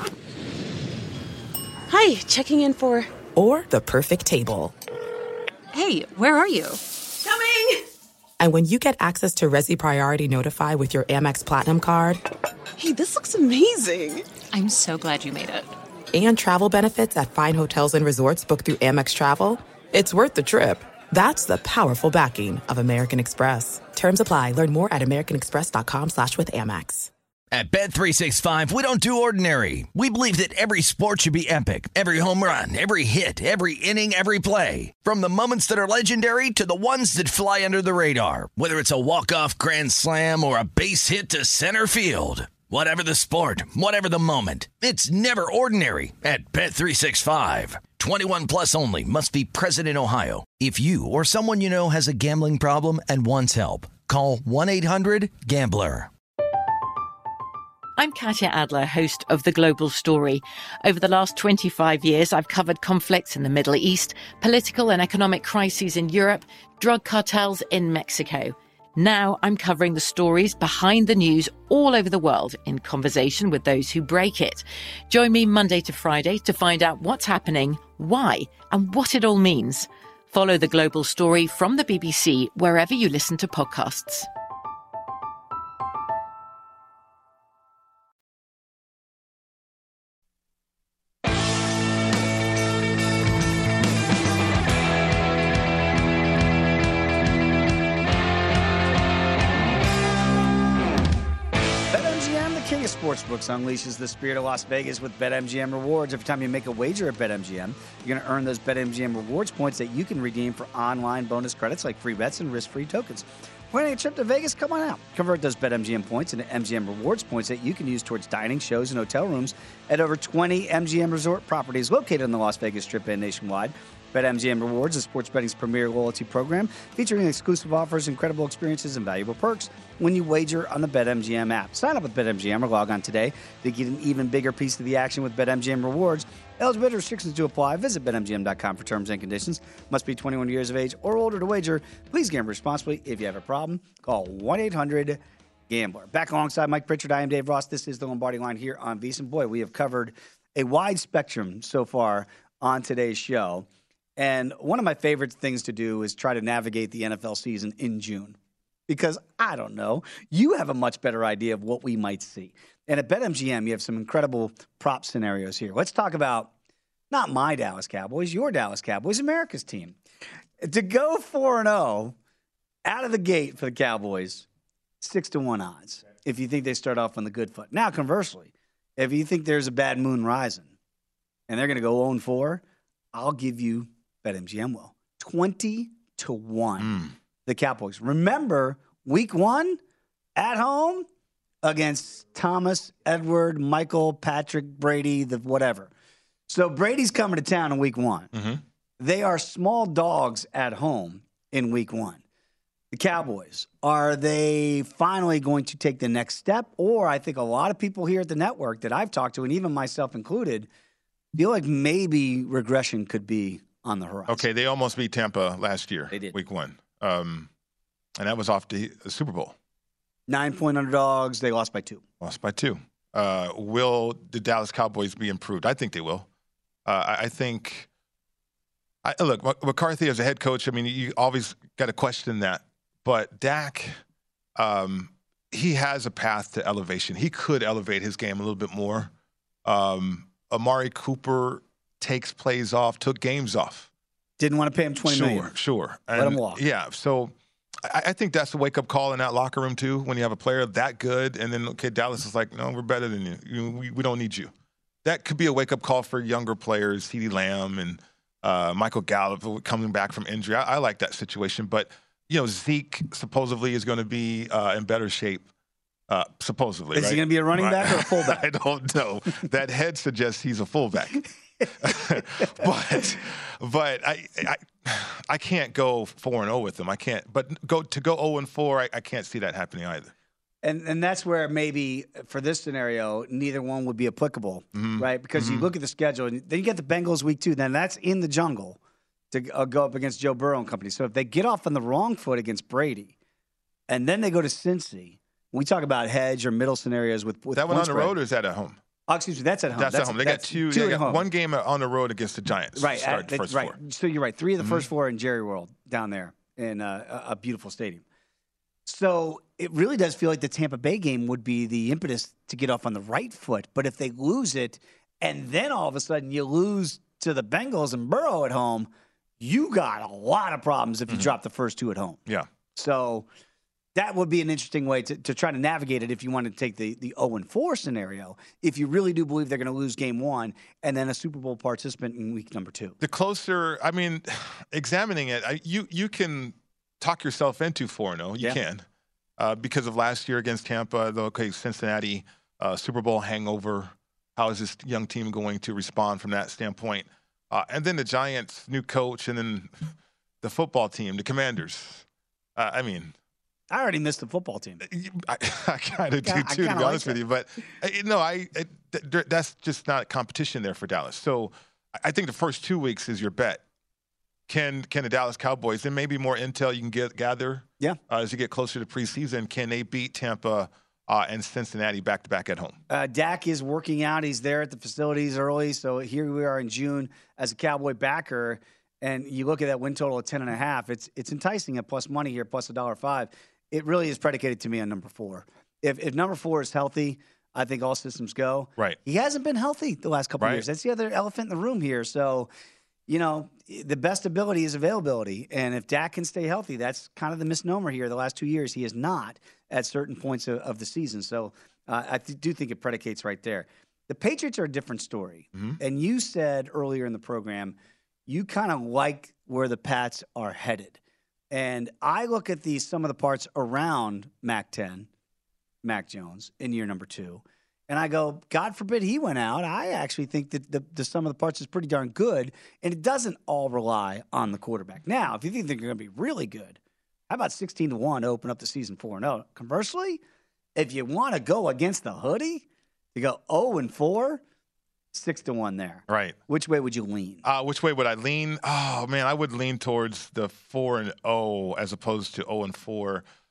Hi, checking in for... Or the perfect table. Hey, where are you? Coming! And when you get access to Resi Priority Notify with your Amex Platinum card... Hey, this looks amazing! I'm so glad you made it. And travel benefits at fine hotels and resorts booked through Amex Travel, it's worth the trip. That's the powerful backing of American Express. Terms apply. Learn more at americanexpress.com slash with Amex. At Bet three sixty-five, we don't do ordinary. We believe that every sport should be epic. Every home run, every hit, every inning, every play. From the moments that are legendary to the ones that fly under the radar. Whether it's a walk-off grand slam or a base hit to center field. Whatever the sport, whatever the moment. It's never ordinary at Bet three sixty-five. twenty-one plus only. Must be present in Ohio. If you or someone you know has a gambling problem and wants help, call one eight hundred gambler. I'm Katya Adler, host of The Global Story. Over the last twenty-five years, I've covered conflicts in the Middle East, political and economic crises in Europe, drug cartels in Mexico. Now I'm covering the stories behind the news all over the world in conversation with those who break it. Join me Monday to Friday to find out what's happening, why, and what it all means. Follow The Global Story from the B B C wherever you listen to podcasts. Sportsbooks unleashes the spirit of Las Vegas with BetMGM rewards. Every time you make a wager at BetMGM, you're going to earn those BetMGM rewards points that you can redeem for online bonus credits like free bets and risk-free tokens. Planning a trip to Vegas? Come on out. Convert those BetMGM points into M G M rewards points that you can use towards dining, shows, and hotel rooms at over twenty M G M resort properties located on the Las Vegas Strip and nationwide. BetMGM Rewards is sports betting's premier loyalty program, featuring exclusive offers, incredible experiences, and valuable perks when you wager on the BetMGM app. Sign up with BetMGM or log on today to get an even bigger piece of the action with BetMGM Rewards. Eligibility restrictions do apply. Visit Bet M G M dot com for terms and conditions. Must be twenty-one years of age or older to wager. Please gamble responsibly. If you have a problem, call one eight hundred gambler. Back alongside Mike Pritchard, I am Dave Ross. This is the Lombardi Line here on VSiN. Boy, we have covered a wide spectrum so far on today's show. And one of my favorite things to do is try to navigate the N F L season in June. Because, I don't know, you have a much better idea of what we might see. And at BetMGM, you have some incredible prop scenarios here. Let's talk about not my Dallas Cowboys, your Dallas Cowboys, America's team. To go four and oh out of the gate for the Cowboys, six to one odds if you think they start off on the good foot. Now, conversely, if you think there's a bad moon rising and they're going to go oh and four, I'll give you BetMGM will. twenty to one, mm. the Cowboys. Remember, week one at home against Thomas, Edward, Michael, Patrick, Brady, the whatever. So Brady's coming to town in week one. Mm-hmm. They are small dogs at home in week one. The Cowboys, are they finally going to take the next step? Or I think a lot of people here at the network that I've talked to, and even myself included, feel like maybe regression could be on the horizon. Okay, they almost beat Tampa last year, they did. week one. Um, and that was off the, the Super Bowl. Nine-point underdogs, they lost by two. Lost by two. Uh, will the Dallas Cowboys be improved? I think they will. Uh, I, I think I, – look, McCarthy as a head coach, I mean, you always got to question that. But Dak, um, he has a path to elevation. He could elevate his game a little bit more. Um, Amari Cooper takes plays off, took games off. Didn't want to pay him twenty sure, million. Sure, sure. Let him walk. Yeah, so I, I think that's a wake-up call in that locker room, too, when you have a player that good, and then, okay, Dallas is like, no, we're better than you. you we, we don't need you. That could be a wake-up call for younger players, CeeDee Lamb and uh, Michael Gallup coming back from injury. I, I like that situation, but, you know, Zeke supposedly is going to be uh, in better shape. Uh, supposedly, is right? he going to be a running back or a fullback? I don't know. That head suggests he's a fullback. but but I, I I can't go four and zero with him. I can't. But go to go zero and four. I, I can't see that happening either. And and that's where maybe for this scenario, neither one would be applicable, mm-hmm. right? Because mm-hmm. you look at the schedule, and then you get the Bengals week two. Then that's in the jungle to uh, go up against Joe Burrow and company. So if they get off on the wrong foot against Brady, and then they go to Cincy. We talk about hedge or middle scenarios with, with that one on the spread. road or is that at home? Oh, excuse me, that's at home. That's, that's at home. They got two. two they at got home. One game on the road against the Giants. Right, start at, the first right. four. So you're right. Three of the mm-hmm. first four in Jerry World down there in uh, a beautiful stadium. So it really does feel like the Tampa Bay game would be the impetus to get off on the right foot. But if they lose it, and then all of a sudden you lose to the Bengals and Burrow at home, you got a lot of problems if you mm-hmm. drop the first two at home. Yeah. So that would be an interesting way to, to try to navigate it if you want to take the, the oh and four scenario, if you really do believe they're going to lose game one and then a Super Bowl participant in week number two. The closer, I mean, examining it, I, you you can talk yourself into four and oh. You yeah. can. Uh, because of last year against Tampa, the okay, Cincinnati, uh, Super Bowl hangover. How is this young team going to respond from that standpoint? Uh, and then the Giants, new coach, and then the football team, the Commanders. Uh, I mean – I already missed the football team. I, I kind of do, I too, to be like honest that. with you. But, uh, no, I it, th- that's just not competition there for Dallas. So I think the first two weeks is your bet. Can can the Dallas Cowboys, and maybe more intel you can get gather yeah. uh, as you get closer to preseason, can they beat Tampa uh, and Cincinnati back-to-back at home? Uh, Dak is working out. He's there at the facilities early. So here we are in June as a Cowboy backer. And you look at that win total of ten and a half. It's, it's enticing at plus money here, plus one dollar five. It really is predicated to me on number four. If if number four is healthy, I think all systems go. Right. He hasn't been healthy the last couple right. of years. That's the other elephant in the room here. So, you know, the best ability is availability. And if Dak can stay healthy, that's kind of the misnomer here. The last two years, he is not at certain points of, of the season. So uh, I th- do think it predicates right there. The Patriots are a different story. Mm-hmm. And you said earlier in the program, you kind of like where the Pats are headed. And I look at the some of the parts around Mac ten, Mac Jones, in year number two, and I go, God forbid he went out. I actually think that the, the sum of the parts is pretty darn good, and it doesn't all rely on the quarterback. Now, if you think they're going to be really good, how about sixteen to one to open up the season four and oh? Conversely, if you want to go against the hoodie, you go oh and four, six to one there. Right. Which way would you lean? Uh, which way would I lean? Oh, man, I would lean towards the four and oh as opposed to oh and four.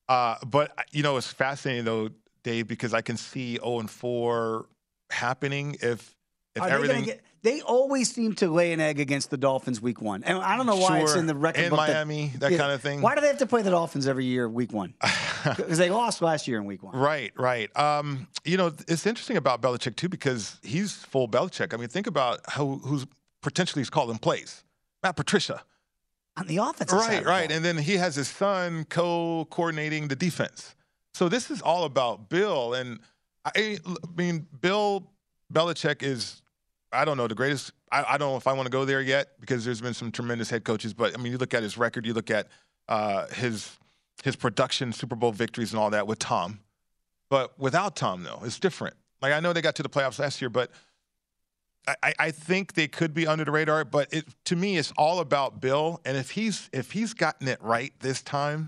Uh, but, you know, it's fascinating, though, Dave, because I can see oh and four happening if, if Are everything. They, get, they always seem to lay an egg against the Dolphins week one. And I don't know why sure, it's in the record in book. Miami, that, that yeah, kind of thing. Why do they have to play the Dolphins every year week one? Because they lost last year in week one. Right, right. Um, you know, it's interesting about Belichick, too, because he's full Belichick. I mean, think about how, who's potentially he's calling plays. Matt Patricia. On the offense. Right, right. And then he has his son co-coordinating the defense. So this is all about Bill. And, I, I mean, Bill Belichick is, I don't know, the greatest. I, I don't know if I want to go there yet because there's been some tremendous head coaches. But, I mean, you look at his record, you look at uh, his his production, Super Bowl victories and all that with Tom. But without Tom, though, it's different. Like, I know they got to the playoffs last year, but I, I think they could be under the radar. But it, to me, it's all about Bill. And if he's if he's gotten it right this time,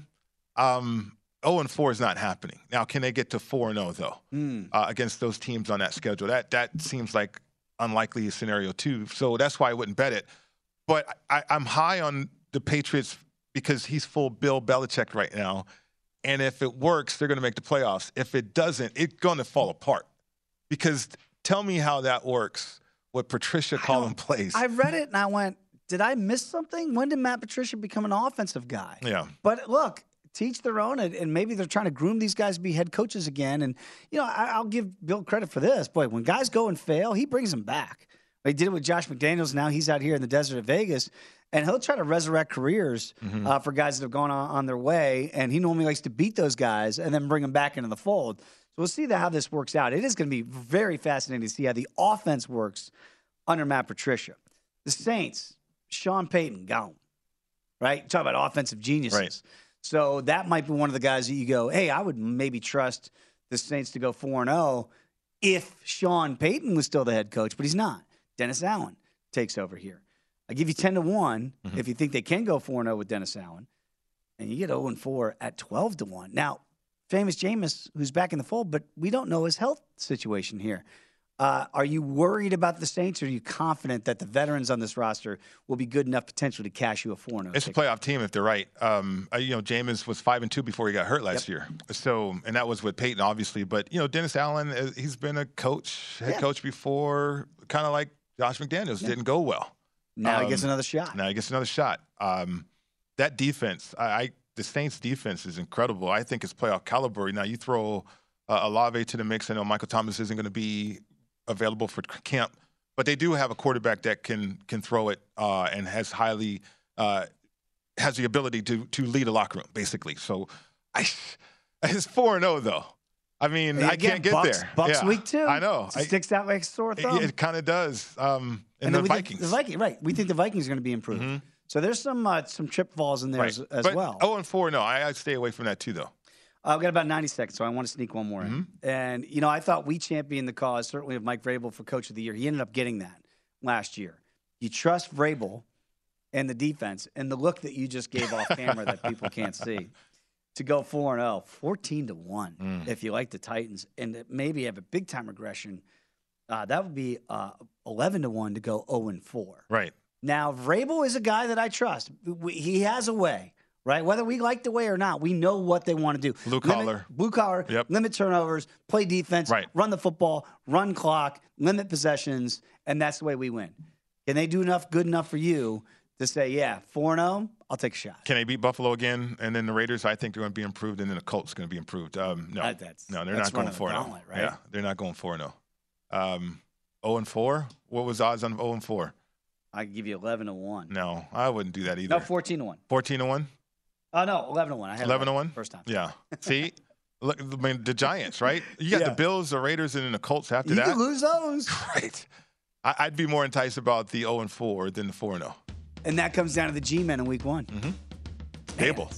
um, oh and four is not happening. Now, can they get to four and oh, though, mm. uh, against those teams on that schedule? That that seems like unlikely scenario, too. So that's why I wouldn't bet it. But I, I'm high on the Patriots because he's full Bill Belichick right now. And if it works, they're going to make the playoffs. If it doesn't, it's going to fall apart. Because tell me how that works with Patricia calling plays. I read it and I went, did I miss something? When did Matt Patricia become an offensive guy? Yeah. But look, teach their own, and maybe they're trying to groom these guys to be head coaches again. And, you know, I'll give Bill credit for this. Boy, when guys go and fail, he brings them back. He did it with Josh McDaniels. Now he's out here in the desert of Vegas. And he'll try to resurrect careers mm-hmm. uh, for guys that have gone on, on their way. And he normally likes to beat those guys and then bring them back into the fold. So we'll see that, how this works out. It is going to be very fascinating to see how the offense works under Matt Patricia. The Saints, Sean Payton, gone. Right? Talk about offensive geniuses. Right. So that might be one of the guys that you go, hey, I would maybe trust the Saints to go four and oh if Sean Payton was still the head coach, but he's not. Dennis Allen takes over here. I give you ten to one mm-hmm. if you think they can go four and oh with Dennis Allen, and you get oh and four at twelve to one. Now, famous Jameis, who's back in the fold, but we don't know his health situation here. Uh, are you worried about the Saints, or are you confident that the veterans on this roster will be good enough potentially to cash you a four and oh? It's ticket? A playoff team if they're right. Um, you know, Jameis was five and two before he got hurt last yep. year. So, and that was with Peyton, obviously. But you know, Dennis Allen, he's been a coach, head yeah. coach before, kind of like Josh McDaniels. Yeah. Didn't go well. Now um, he gets another shot. Now he gets another shot. Um, that defense, I, I the Saints' defense is incredible. I think it's playoff caliber. Now you throw uh, Olave to the mix. I know Michael Thomas isn't going to be available for camp, but they do have a quarterback that can can throw it uh, and has highly uh, has the ability to to lead a locker room, basically. So I, it's four and zero though. I mean, I can't get Bucks, there. Bucks yeah, week two. I know. It sticks out like a sore thumb. It, it kind of does. Um, and, and the Vikings. The Vikings, right? We think the Vikings are going to be improved. Mm-hmm. So there's some uh, some trip falls in there right. as, as but well. Oh and four, no, I, I'd stay away from that too, though. Uh, I've got about ninety seconds, so I want to sneak one more mm-hmm. in. And you know, I thought we championed the cause certainly of Mike Vrabel for Coach of the Year. He ended up getting that last year. You trust Vrabel and the defense, and the look that you just gave off camera that people can't see. To go four and oh, fourteen to one mm. if you like the Titans, and maybe have a big-time regression, uh, that would be uh, eleven to one to go oh and four. Right. Now, Vrabel is a guy that I trust. We, he has a way, right? Whether we like the way or not, we know what they want to do. Blue collar. Blue collar, yep. limit turnovers, play defense, right. run the football, run clock, limit possessions, and that's the way we win. Can they do enough, good enough for you to say, yeah, four and oh, I'll take a shot? Can they beat Buffalo again? And then the Raiders, I think they're going to be improved, and then the Colts going to be improved. Um, no, uh, that's, no, they're that's not going four and oh. Right? Yeah, they're not going four and oh. Um, oh and four? What was the odds on oh and four? I can give you eleven to one. No, I wouldn't do that either. No, fourteen to one. fourteen to one? Oh, no, eleven to one. I had eleven to one? First time. Yeah. See? Look, I mean, the Giants, right? You got yeah. the Bills, the Raiders, and then the Colts after you that. You can lose those. Right. I, I'd be more enticed about the oh and four than the four and oh. And that comes down to the G-men in week one. Mm-hmm. Dable.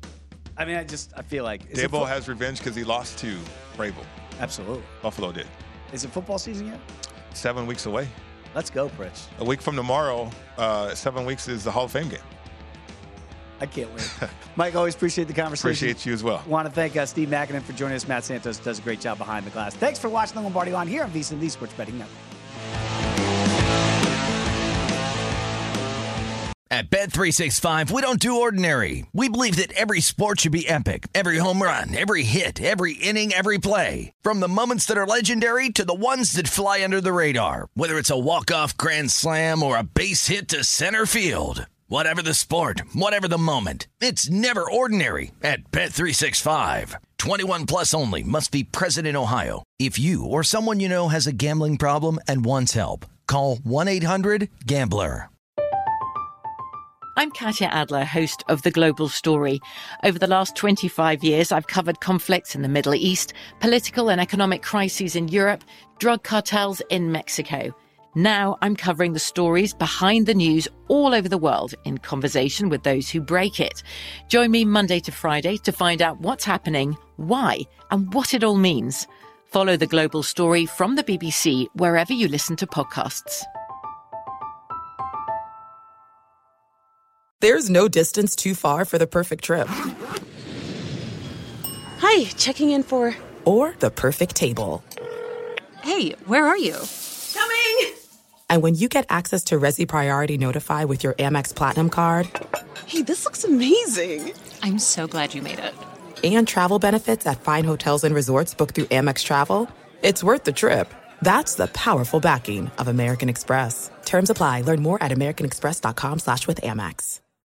I mean, I just I feel like Dable fo- has revenge because he lost to Vrabel. Absolutely. Buffalo did. Is it football season yet? Seven weeks away. Let's go, Pritch. A week from tomorrow, uh, seven weeks is the Hall of Fame game. I can't wait. Mike, always appreciate the conversation. Appreciate you as well. Want to thank uh, Steve Mackinnon for joining us. Matt Santos does a great job behind the glass. Thanks for watching the Lombardi Line here on VSiN, the Sports Betting Network. At Bet three sixty-five, we don't do ordinary. We believe that every sport should be epic. Every home run, every hit, every inning, every play. From the moments that are legendary to the ones that fly under the radar. Whether it's a walk-off grand slam or a base hit to center field. Whatever the sport, whatever the moment. It's never ordinary at Bet three sixty-five. twenty-one plus only. Must be present in Ohio. If you or someone you know has a gambling problem and wants help, call one eight hundred gambler. I'm Katya Adler, host of The Global Story. Over the last twenty-five years, I've covered conflicts in the Middle East, political and economic crises in Europe, drug cartels in Mexico. Now I'm covering the stories behind the news all over the world in conversation with those who break it. Join me Monday to Friday to find out what's happening, why, and what it all means. Follow The Global Story from the B B C wherever you listen to podcasts. There's no distance too far for the perfect trip. Hi, checking in for... Or the perfect table. Hey, where are you? Coming! And when you get access to Resi Priority Notify with your Amex Platinum card... Hey, this looks amazing. I'm so glad you made it. And travel benefits at fine hotels and resorts booked through Amex Travel, it's worth the trip. That's the powerful backing of American Express. Terms apply. Learn more at americanexpress.com slash with Amex.